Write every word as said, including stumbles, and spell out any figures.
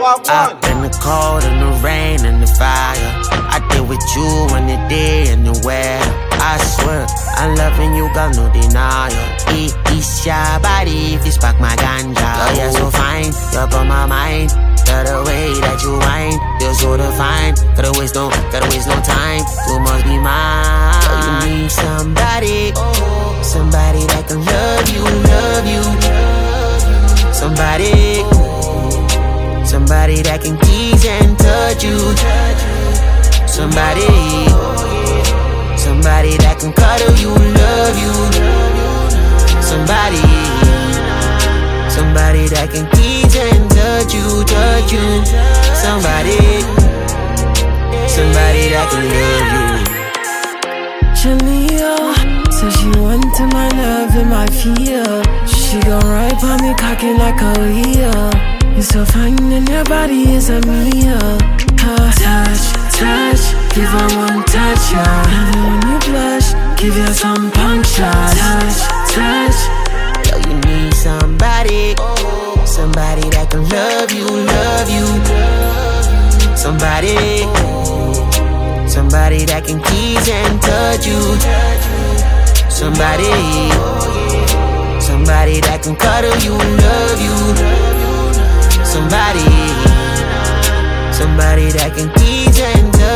Up in the cold and the rain and the fire, I deal with you in the day and the weather. I swear, I'm loving you, got no denial. It is your body, if you spark my ganja. Oh, you're so fine, you're on my mind. Got the way that you whine, you're so defined. Gotta waste no, gotta waste no time. You must be mine. Oh, you need somebody, somebody that can love you, love you. Somebody, somebody that can tease and touch you. Somebody, somebody that can cuddle you, love you. Somebody, somebody that can tease and touch you, touch you. Somebody, somebody that can love you. Jalea says she wanted my love and my fear. She gon' ride by me cocking like a wheel. You're so fine and your body is a mirror. Touch, touch, give her one touch, yeah. Love it when you blush, give her some puncture. Touch, touch. Yo, you need somebody, somebody that can love you, love you. Somebody, somebody that can tease and touch you. Somebody, somebody that can cuddle you, love you. Somebody, somebody that can tease and touch you.